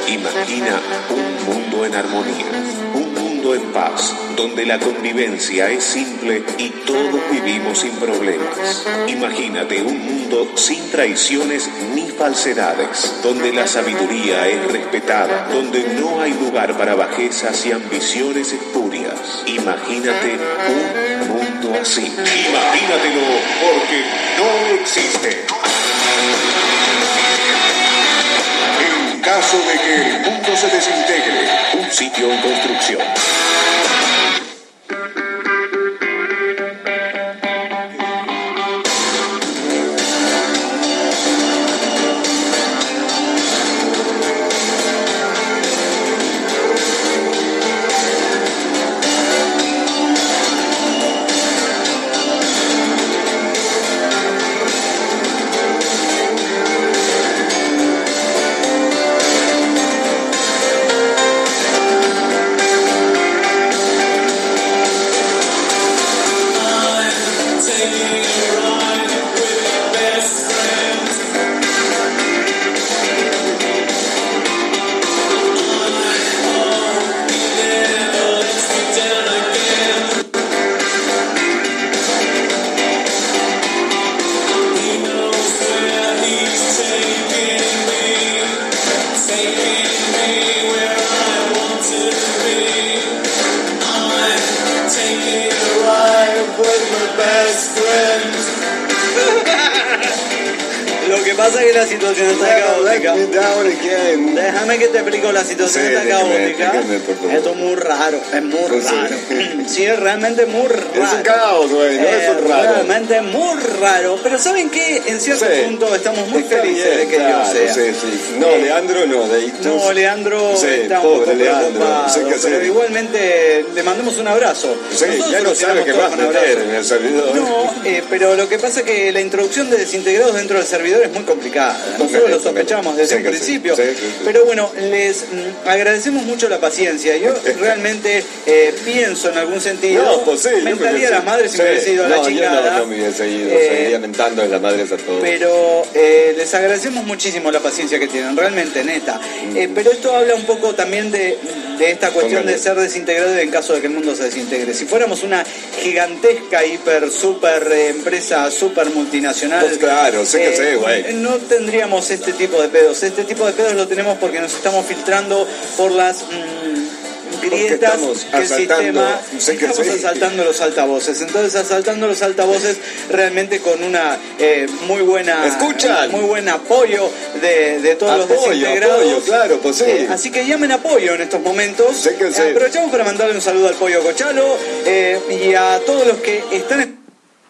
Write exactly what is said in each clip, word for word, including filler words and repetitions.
Imagina un mundo en armonía, un mundo en paz, donde la convivencia es simple y todos vivimos sin problemas. Imagínate un mundo sin traiciones ni falsedades, donde la sabiduría es respetada, donde no hay lugar para bajezas y ambiciones espurias. Imagínate un mundo así. Imagínatelo, porque no existe. En caso de que el mundo se desintegre, un sitio en construcción. Lo que pasa es que la situación está caótica. Déjame que te explico, la situación Sí, está déjame, caótica. déjame, por favor. Esto es muy raro, es muy Pues sí. raro. Sí, es realmente muy raro. Es un caos, güey, no es un raro. Realmente muy raro. Pero ¿saben qué? En cierto Sí. punto estamos muy Está felices bien, de que claro, yo sea. sí, sí. No, Eh, Leandro no, de ahí tú- No, Leandro Sí, está un pobre poco Leandro, preocupado, no sé qué hacer. pero igualmente le mandamos un abrazo. Sí, Nosotros ya no lo sabe tiramos qué todo más con meter abrazo. en el servidor. No, eh, pero lo que pasa es que la introducción de desintegrados dentro del servidor es muy complicada. Nosotros lo sospechamos desde Sí, un que sí. principio. Sí, sí, sí. Pero bueno, les mm, agradecemos mucho la paciencia. Yo realmente eh, pienso en algún sentido. No, pues sí. yo me mentaría a hubiese- las madres si sí. me hubiese ido a la no, chingada. Yo no, no me hubiese ido, Eh, seguiría mentando de las madres a todos. Pero eh, les agradecemos muchísimo la paciencia que tienen, realmente, neta. Eh, pero esto habla un poco también de, de esta cuestión Póngale. de ser desintegrado en caso de que el mundo se desintegre. Si fuéramos una gigantesca, hiper, super eh, empresa, super multinacional, Pues claro, sé que sé, güey. no tendríamos este tipo de pedos. Este tipo de pedos lo tenemos porque nos estamos filtrando por las mm, grietas estamos que el asaltando, sistema, sé que estamos sí. asaltando los altavoces. Entonces, asaltando los altavoces realmente con una eh, muy buena ¿Escuchan? muy buen apoyo de, de todos los Apoyo, desintegrados. apoyo, claro, pues sí. Eh, así que llamen apoyo en estos momentos. Sé que sí. Eh, aprovechamos para mandarle un saludo al Pollo Cochalo eh, y a todos los que están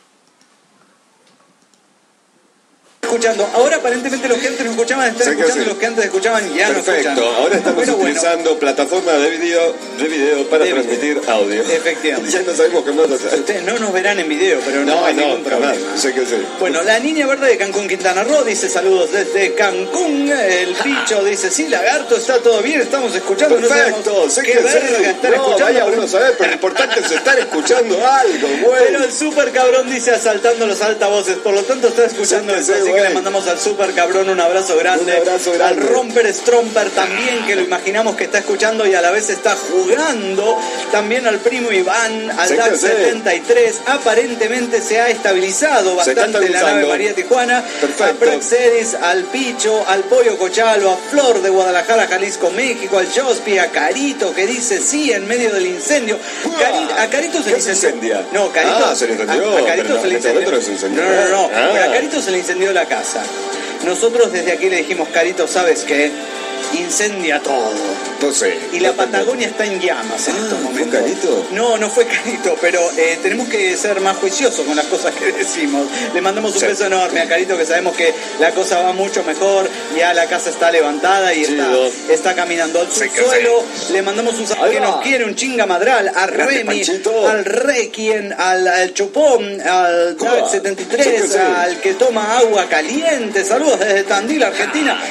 escuchando. Ahora aparentemente los que antes no escuchaban están Sé que escuchando, sí. los que antes escuchaban ya Perfecto, no escuchan. ahora estamos Pero bueno, utilizando plataforma de video, de video para De video. transmitir audio. Efectivamente. Ya no sabemos qué más hacer. ustedes no nos verán en video, pero no, No, hay no, ningún jamás, problema. sé que sí. Bueno, la niña verde de Cancún, Quintana Roo, dice saludos desde Cancún. El Picho dice, sí, lagarto, está todo bien, estamos escuchando. Perfecto, no sé sabemos que qué verga sí. están No, escuchando. vaya pero- uno a saber, pero lo importante es estar escuchando algo, güey. Pero el super cabrón dice asaltando los altavoces, por lo tanto está escuchando Sí que eso, sí, así que güey. le mandamos al super cabrón un abrazo grande. Un abrazo grande. Al Romper Stromper también, que lo imaginamos que está escuchando y a la vez está jugando. También al primo Iván, al Sí que D A C sí. setenta y tres. Aparentemente se ha estabilizado Se está bastante la nave estabilizando. María Tijuana. Perfecto. A Prax Edis, al Picho, al Pollo Cochalo, a Flor de Guadalajara, Jalisco, México, al Jospi, a Carito, que dice sí en medio del incendio. Cari- a Carito se ¿Qué le se incendió. incendia? No, Carito. Ah, se le incendió, A, a Carito pero se le en este incendió. momento no se incendió. No, no, no. Ah. Pero a Carito se le incendió la casa. Nosotros desde aquí le dijimos, Carito, ¿sabes qué? Incendia todo. No sé. Y la Patagonia está en llamas en Ah, estos ¿fue momentos. Carito? No, no fue Carito, pero eh, tenemos que ser más juiciosos con las cosas que decimos. Le mandamos un Sí. beso enorme a Carito, que sabemos que la cosa va mucho mejor. Ya la casa está levantada y está, Chido. está caminando al Sí que subsuelo. Le mandamos un saludo Ahí que va. nos quiere, un chinga madral, a Grande Remy, Panchito. al Requiem, al, al Chupón, al Cuba. Dark setenta y tres, Sí que sí. al que toma agua caliente. Saludos desde Tandil, Argentina.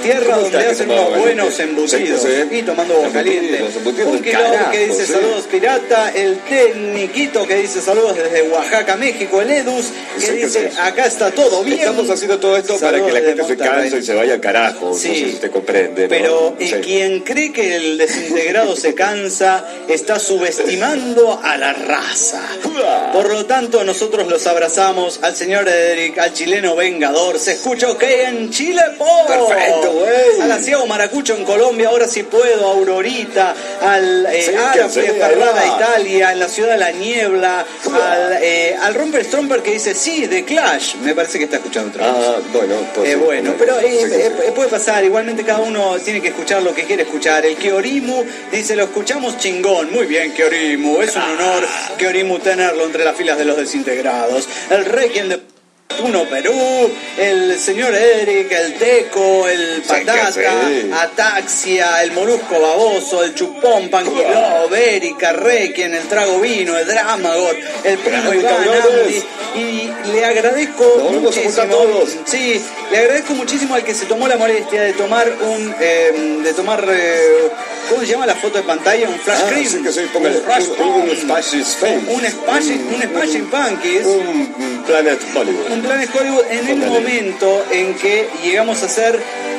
tierra ¿Cómo donde está? hacen ¿Qué unos tomaba, buenos José? embutidos. Sí, sí. Y tomando agua Embutidos, caliente. embutidos Un del quilombo carajo, que dice sí. saludos pirata. El Tecniquito que dice saludos desde Oaxaca, México. El Edus que Sí, ¿qué dice es eso? acá está todo bien. Estamos haciendo todo esto para Saludos que la desde gente se Monterrey. canse y se vaya al carajo. Sí. No sé si te comprende, ¿no? Pero No eh, sé. quien cree que el desintegrado se cansa está subestimando a la raza. Por lo tanto, nosotros los abrazamos al señor Edric, al chileno vengador. Se escucha ok en Chile, po. Perfecto, güey. Al asiago Maracucho en Colombia, ahora sí puedo. A Aurorita, al eh, Sí, Árabe que sí, Ferrara, ahí va. Italia, en la ciudad de la niebla, al, eh, al Romper Stromper que dice sí, de Clash. Me parece que está escuchando otra vez. Ah, bueno, pues. Eh, sí, bueno, pero eh, sí, sí, eh, sí. puede pasar, igualmente cada uno tiene que escuchar lo que quiere escuchar. El Kiorimu dice, lo escuchamos chingón. Muy bien, Kiorimu, es un honor, Kiorimu, tenerlo entre las filas de los desintegrados. El Requiem de Uno Perú, el señor Eric, el Teco, el Patata, Sí, que sí. Ataxia, el Molusco Baboso, el Chupón, Panquiló, Bérica, Requiem, el Trago Vino, el Dramagot, el Primo Grande, Iván, cabrones. Amdi, y le agradezco Nos vamos a juntar muchísimo. todos. Sí, le agradezco muchísimo al que se tomó la molestia de tomar un, eh, de tomar, eh, ¿cómo se llama la foto de pantalla? Un flash Ah, screen. sí, que sí, póngale. Un flash Un, un, un screen. Spash's Face. Un Smashing, un Smashing Punkies. Un, un Planet Hollywood. Un Planet Hollywood en el Póngale. momento en que llegamos a hacer,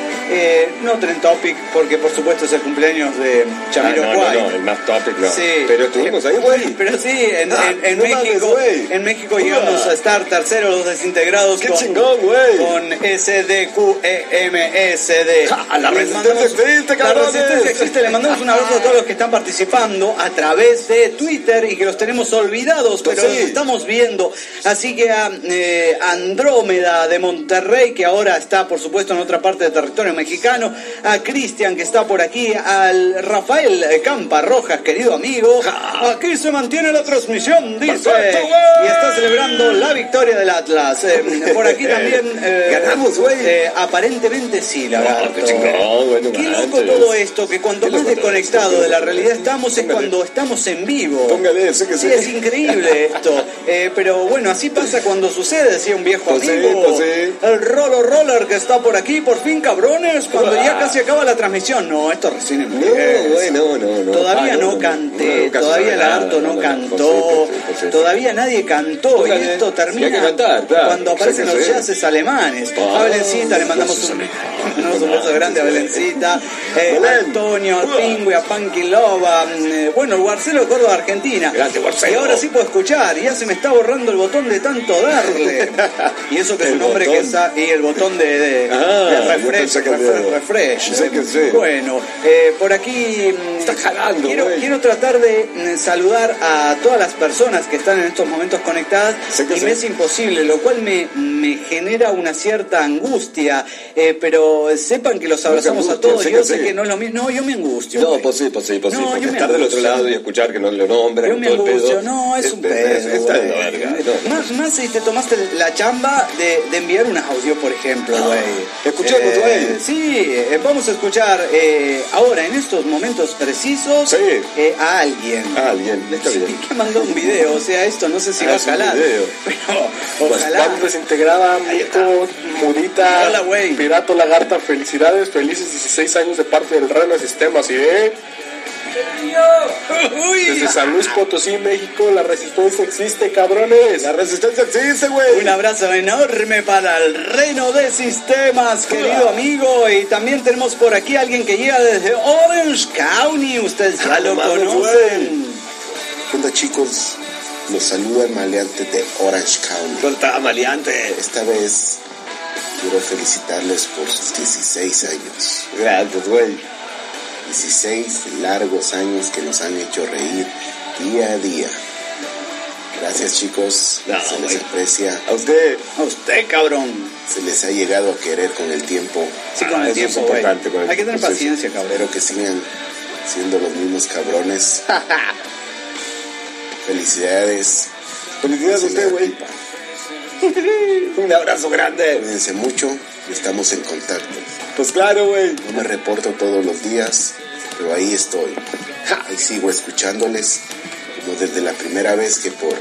eh, no Trend Topic, porque por supuesto es el cumpleaños de Ah, Jamiroquai. no, no, no, el más topic no. Sí. Pero estuvimos ahí, güey. Pero sí, en, Ah, en- en no mames, México, güey. en México llegamos a estar terceros los desintegrados ¡Qué con, chingón, güey! con S D Q E M S D. ¡Ja! ¡La Les resistencia mandamos- existe, La cabrones! resistencia existe. Le mandamos un abrazo a todos los que están participando a través de Twitter y que los tenemos olvidados, Pues pero sí. los estamos viendo. Así que a eh, Andrómeda de Monterrey, que ahora está, por supuesto, en otra parte del territorio mexicano, a Cristian, que está por aquí, al Rafael Campa Rojas, querido amigo. Aquí se mantiene la transmisión, dice. Perfecto, güey. Y está celebrando la victoria del Atlas. Eh, por aquí también. eh, Ganamos, güey. eh, aparentemente sí, la verdad. qué chingón, güey, no Qué loco manches. todo esto, que cuanto Qué más loco todo desconectado esto, de la qué realidad loco. estamos es Póngale. cuando estamos en vivo. Póngale, sé que Sí, sí. es increíble esto. Eh, pero bueno, así pasa cuando sucede, decía un viejo Pues sí, amigo. pues sí. El Rolo Roller que está por aquí, por fin, cabrones, cuando Ah. ya casi acaba la transmisión. No, esto recién No, empieza. güey, no, no, no. Todavía Ah, no, canté, no, casi todavía el nada, lagarto no, no, no, cantó, pues sí, pues sí. todavía nadie cantó y Póngale, esto sí, termina hay que cantar, claro, cuando sí, aparecen que los sí. jazzes alemanes. Ah, a Belencita le mandamos pues, un, sí. le mandamos un beso grande a Belencita, eh, Belén. a Antonio, al Pingüe, a Panky Loba, eh, bueno, el Marcelo de Córdoba, Argentina. Grande, Marcelo. Y ahora sí puedo escuchar, y ya se me está borrando el botón de tanto darle. Y eso que es ¿El un hombre que botón? sa- y el botón de, de, Ah, de yo refresh, pensé que refresh, de- refresh. sé que sí. Bueno, eh, por aquí mm, Está jalando, quiero, güey. quiero tratar de mm, saludar a todas las personas que están en estos momentos conectadas Sé que y sí. me es imposible, lo cual me, me genera una cierta angustia, eh, pero sepan que los se abrazamos a angustien, todos. sé Yo que sé sí. que no es lo mismo. No, yo me angustio. No, güey. pues sí, pues sí, pues sí. No, porque yo me estar del otro angustio. lado y escuchar que no lo nombran Yo me todo el angustio, pedo. no, es un este, pedo. Está de la güey. verga. No, Más, más si te tomaste la chamba de, de enviar un audio, por ejemplo, güey. Escuchemos, Eh, güey. Sí, eh, vamos a escuchar eh, ahora, en estos momentos precisos, Sí. eh, a alguien. Ah, bien, está Sí, bien. que mandó un video, o sea, esto no sé si Ah, va a es un calar. video. Pero, Pues ojalá. vamos desintegrada, Mico, Mudita, Hola, güey. Pirato Lagarta, felicidades, felices dieciséis años de parte del Rana Sistemas, ¿eh? Uy. Desde San Luis Potosí, México, la resistencia existe, cabrones. La resistencia existe, güey. Un abrazo enorme para el Reno de Sistemas, querido amigo. Y también tenemos por aquí a alguien que llega desde Orange County. Ustedes ya lo mames, conocen. ¿Qué onda, chicos? Los saluda el maleante de Orange County. Suelta maleante. Esta vez quiero felicitarles por sus dieciséis años. Gracias, güey. dieciséis largos años que nos han hecho reír día a día. Gracias, chicos. No, se les güey. aprecia. A usted. A usted, cabrón. Se les ha llegado a querer con el tiempo. Sí, con Ah, el eso tiempo, es güey. importante, güey. Hay que tener Pues, paciencia, cabrón. Espero que sigan siendo los mismos cabrones. Felicidades. Felicidades a usted, güey. Pipa. Un abrazo grande. Cuídense mucho y estamos en contacto. Pues claro, güey. No me reporto todos los días, pero ahí estoy. Ahí sigo escuchándoles, como desde la primera vez que por,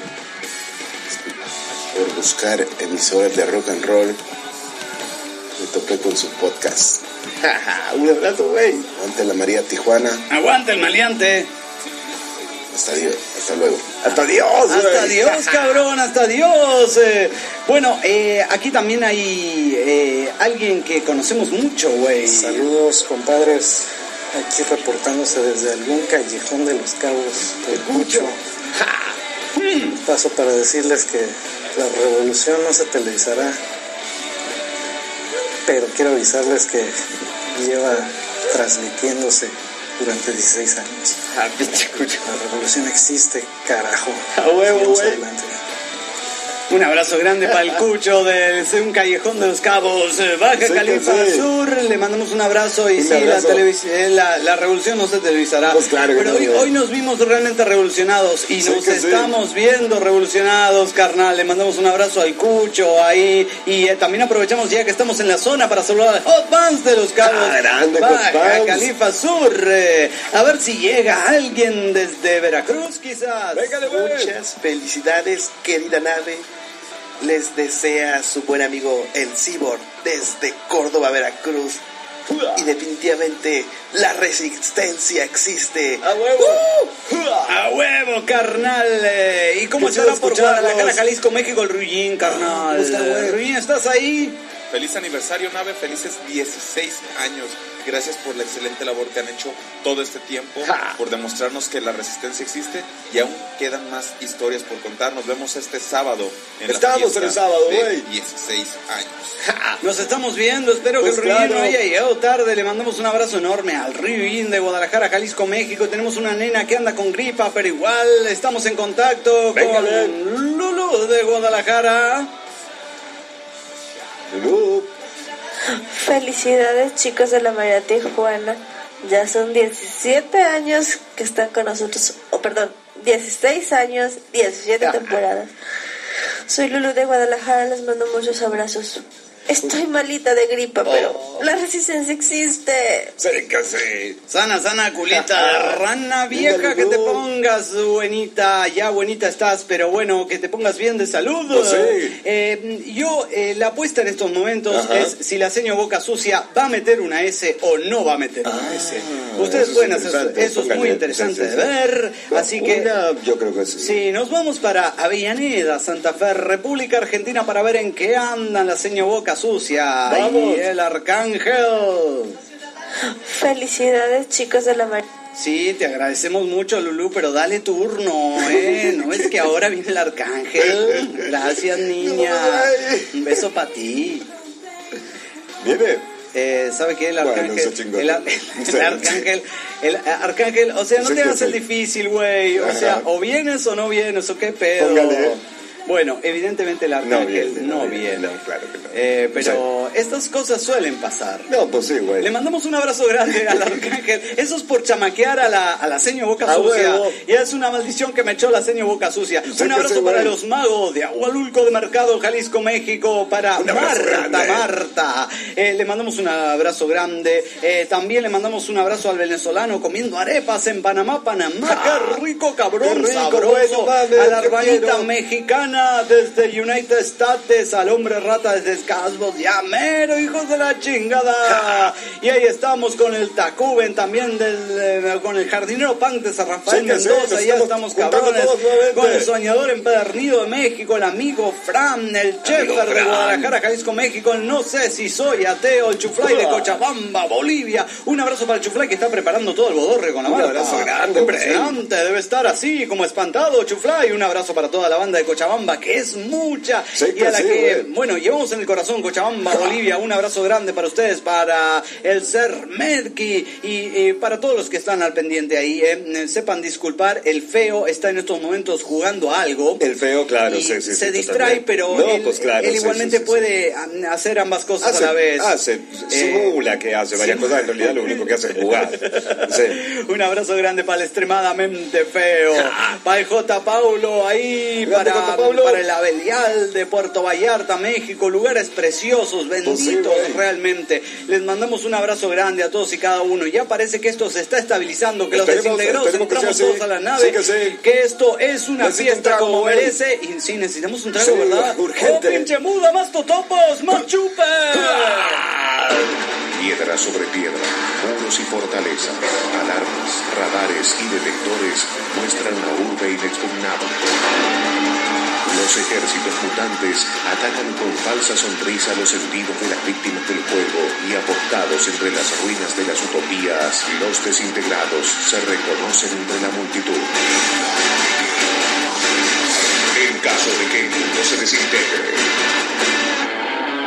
por buscar emisoras de rock and roll me topé con su podcast. Un abrazo, güey. Aguante la María Tijuana. Aguanta el maleante. Hasta Dios, hasta luego. Hasta Dios, güey. Hasta Dios, cabrón, hasta Dios. Eh, bueno, eh, aquí también hay eh, alguien que conocemos mucho, güey. Saludos, compadres. Aquí reportándose desde algún callejón de Los Cabos. El Cucho. Paso para decirles que la revolución no se televisará, pero quiero avisarles que lleva transmitiéndose durante dieciséis años. Ah, pinche Cucho. La revolución existe, carajo. A huevo, Sigamos güey. adelante. Un abrazo grande para el Cucho de un callejón de Los Cabos, eh, Baja Sí, Califa que sí. Sur. Le mandamos un abrazo y Un sí, abrazo. La, televis- eh, la, la revolución no se televisará. Pues claro que Pero no, hoy, güey. hoy nos vimos realmente revolucionados y Sí, nos que sí. estamos viendo revolucionados, carnal. Le mandamos un abrazo al Cucho ahí y eh, también aprovechamos ya que estamos en la zona para saludar a Hot Vans de Los Cabos, Ah, grande, Hot Baja Vans. Califa Sur. Eh, a ver si llega alguien desde Veracruz, quizás. Véngale, güey. Muchas felicidades, querida nave. Les desea su buen amigo el Cyborg desde Córdoba, Veracruz. Y definitivamente la resistencia existe. A huevo. A huevo, carnal. Eh, ¿Y cómo Qué estará chido por escucharlos. Guadalajara, Jalisco, México, el Rullín, carnal? ¿Cómo está, güey? Rullín, ¿estás ahí? Feliz aniversario, nave, felices dieciséis años. Gracias por la excelente labor que han hecho todo este tiempo, Ja. por demostrarnos que la resistencia existe y aún quedan más historias por contar. Nos vemos este sábado en Estamos la fiesta en el sábado, de güey. dieciséis años. Ja, nos estamos viendo. Espero Pues que el Rullín claro. no haya llegado tarde. Le mandamos un abrazo enorme al Rullín de Guadalajara, Jalisco, México. Tenemos una nena que anda con gripa, pero igual estamos en contacto Véngale. con Lulu de Guadalajara. Lulú. Felicidades, chicos de la María Tijuana. Ya son diecisiete años que están con nosotros. Oh, perdón, dieciséis años, diecisiete temporadas. Soy Lulu de Guadalajara, les mando muchos abrazos. Estoy malita de gripa, pero la resistencia existe. Sí, que sí. Sana, sana, culita, rana vieja, Dígale, que te no. pongas buenita, ya buenita estás, pero bueno, que te pongas bien de salud. Pues sí. Eh, yo, eh, la apuesta en estos momentos Ajá. es si la seño Boca Sucia va a meter una S o no va a meter una S. Ustedes eso es pueden hacer interesante, eso, es muy póngale. interesante Sí, sí, de sí. ver, así que... Una, yo creo que sí. Sí, nos vamos para Avellaneda, Santa Fe, República Argentina, para ver en qué andan la seño Boca Sucia Vamos. y el Arcángel. Felicidades, chicos de la María. Sí, te agradecemos mucho, Lulú, pero dale turno, ¿eh? ¿No es que ahora viene el Arcángel? Gracias, niña. Un beso para ti. Viene. Eh, ¿Sabe qué? El Bueno, Arcángel... se chingó. el, ar- el Arcángel... El Arcángel... O sea, no Sí, te que hagas el sí. difícil, güey. O Ajá. sea, o vienes o no vienes, o qué pedo. Póngale. Bueno, evidentemente el Arcángel viene, no no viene. viene, no, claro que no. Eh, pero estas cosas suelen pasar. No, pues sí, güey. Le mandamos un abrazo grande al Arcángel. Eso es por chamaquear a la, a la seño Boca A Sucia. huevo. Y es una maldición que me echó la seño Boca Sucia. Sí, Un que abrazo sí, para güey. los magos de Agualulco de Mercado, Jalisco, México. Para Un abrazo Marta, grande. Marta. Eh, le mandamos un abrazo grande. Eh, también le mandamos un abrazo al venezolano comiendo arepas en Panamá, Panamá. ¡Qué rico, cabrón! Qué rico, sabroso. bueno, vale, a la te hermanita quiero. mexicana desde United States, al hombre rata desde Casbos, ya mero, hijos de la chingada. Y ahí estamos con el Tacuben también, del, eh, con el jardinero punk de San Rafael Sí, que sí, Mendoza, nos ya estamos estamos juntando cabrones, todos nuevamente. con el soñador empedernido de México, el amigo Fran, el Chefer de Fran. Guadalajara, Jalisco, México, el no sé si soy ateo, el Chuflay de Cochabamba, Bolivia. Un abrazo para el Chuflay que está preparando todo el bodorre con la Un banda. abrazo grande, Impresionante, debe estar así como espantado, Chuflay. Un abrazo para toda la banda de Cochabamba, que es mucha. Sí, y a la que sí, que, güey. bueno, llevamos en el corazón Cochabamba, Bolivia. Un abrazo grande para ustedes, para el Ser Merki y, y para todos los que están al pendiente ahí. Eh. Sepan disculpar, el feo está en estos momentos jugando algo. El feo, claro, Y sí, sí. se sí, distrae, totalmente. pero No, él, pues claro, él sí, igualmente sí, sí, puede a- hacer ambas cosas Hace, a la vez. hace, Eh, simula que hace varias cosas, en realidad lo único que hace es jugar. Sí. Un abrazo grande para el extremadamente feo, para el J. Paulo ahí, Grande, para, J. Paulo. para el Abelial de Puerto Vallarta, México, lugares preciosos, benditos Pues sí, güey. realmente. Les mandamos un abrazo grande a todos y cada uno. Ya parece que esto se está estabilizando, que los Esperemos- desintegrados esperemos que entramos sea así. todos a la nave, Sí, que sí. que esto es una Necesito un fiesta trago, como güey. merece. Y sí, necesitamos un trago, Sí, ¿verdad? urgente. ¡Oh, pinche muda! ¡Más totopos! ¡Más chupes! piedra sobre piedra, muros y fortalezas, alarmas, radares y detectores muestran una urbe inexpugnable. Los ejércitos mutantes atacan con falsa sonrisa los sentidos de las víctimas del juego y apostados entre las ruinas de las utopías, los desintegrados se reconocen entre la multitud. En caso de que el mundo se desintegre,